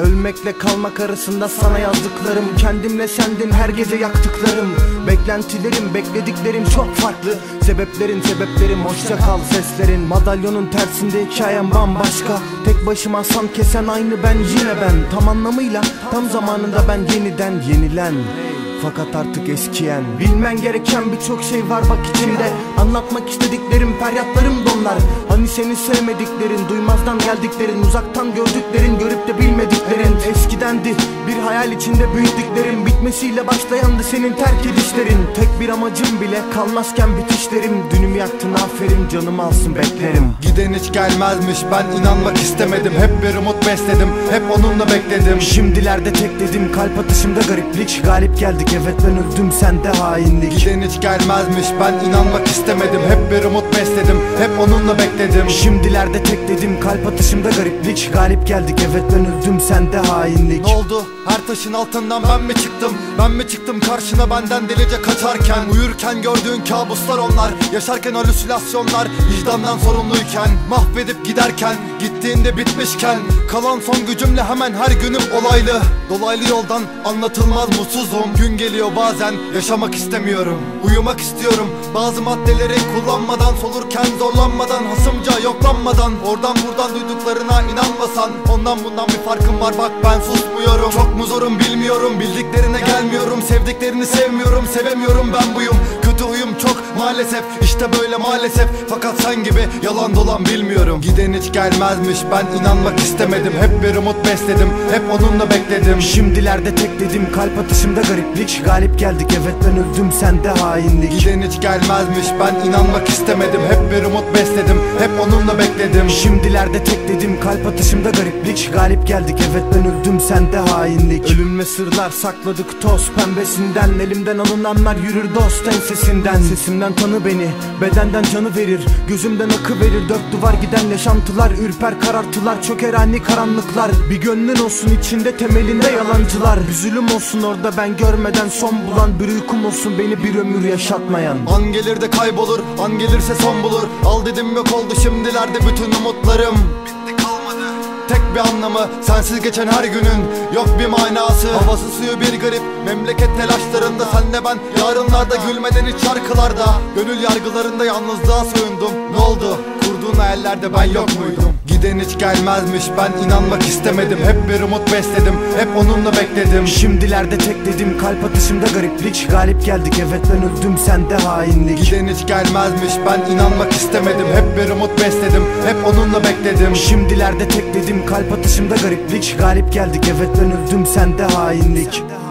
Ölmekle kalmak arasında sana yazdıklarım, kendimle sendin her gece yaktıklarım. Beklentilerim, beklediklerim çok farklı. Sebeplerim hoşça kal seslerin. Madalyonun tersinde hikayem bambaşka. Tek başıma san kesen aynı ben, yine ben. Tam anlamıyla tam zamanında ben yeniden yenilen, fakat artık eskiyen. Bilmen gereken birçok şey var bak içimde. Anlatmak istediklerim, feryatlarım donlar. Hani seni sevmediklerin, duymazdan geldiklerin, uzaktan gördüklerin, görüp de bilmediklerin. Eskidendi bir hayal içinde büyüdüklerim, bitmesiyle başlayandı senin terk edişlerin. Tek bir amacım bile kalmazken bitişlerim. Dünümü yaktın aferin, canımı alsın beklerim. Giden hiç gelmezmiş, ben inanmak istemedim. Hep bir umut besledim, hep onunla bekledim. Şimdilerde tek dedim, kalp atışımda gariplik. Galip geldik, evet ben öldüm, sende hainlik. Giden hiç gelmezmiş, ben inanmak istemedim. Hep bir umut besledim, hep onunla bekledim. Şimdilerde tek dedim, kalp atışımda gariplik. Galip geldik, evet ben öldüm, sende hainlik. Ne oldu? Her taşın altından ben mi çıktım? Ben mi çıktım karşına benden delice kaçarken? Uyurken gördüğün kabuslar onlar, yaşarken halüsinasyonlar, vicdandan sorumluyken, mahvedip giderken, gittiğinde bitmişken, kalan son gücümle hemen her günüm olaylı. Dolaylı yoldan anlatılmaz mutsuzum. Gün geliyor bazen yaşamak istemiyorum, uyumak istiyorum. Bazı maddeleri kullanmadan, solurken zorlanmadan, hasımca yoklanmadan, oradan buradan duyduklarına inanmasan. Ondan bundan bir farkım var bak, ben susmuyorum. Çok mu zorum bilmiyorum, bildiklerine gelmiyorum. Sevdiklerini sevmiyorum, sevemiyorum, ben buyum. Kötü huyum çok maalesef, işte böyle maalesef. Fakat sen gibi yalan dolan bilmiyorum. Giden hiç gelmezmiş, ben inanmak istemedim. Hep bir umut besledim, hep onunla bekledim. Şimdilerde tek dedim, kalp atışımda gariplik. Galip geldik, evet ben öldüm, sende hainlik. Giden hiç gelmezmiş, ben inanmak istemedim. Hep bir umut besledim, hep onunla bekledim. Şimdilerde tek dedim, kalp atışımda gariplik. Galip geldik, evet ben öldüm, sende hainlik. Ölüm ve sırlar sakladık toz pembesinden. Elimden alınanlar yürür dost ensesinden. Sesimden tanı beni, bedenden canı verir, gözümden akı verir. Dört duvar giden yaşantılar, ürper karartılar, çöker ani karanlıklar. Bir gönlün olsun içinde, temelinde yalancılar. Bir zulüm olsun orada ben görmeden son bulan. Bir uykum olsun beni bir ömür yaşatmayan. An gelir de kaybolur, an gelirse son bulur. Al dedim yok oldu şimdilerde bütün umutlarım. Bitti kalmadı tek bir anlamı, sensiz geçen her günün yok bir manası. Havası suyu bir garip, memleket telaşlarında senle ben yarınlarda, gülmeden hiç şarkılarda. Gönül yargılarında yalnızlığa soyundum. Ne oldu? Kurduğun hayallerde ben yok muydum? Giden hiç gelmezmiş, ben inanmak istemedim. Hep bir umut besledim, hep onunla bekledim. Şimdilerde tek dedim, kalp atışımda gariplik. Galip geldik, evet ben öldüm, sende hainlik. Giden hiç gelmezmiş, ben inanmak istemedim. Hep bir umut besledim, hep onunla bekledim. Şimdilerde tek dedim, kalp atışımda gariplik. Galip geldik, evet ben öldüm, sende hainlik.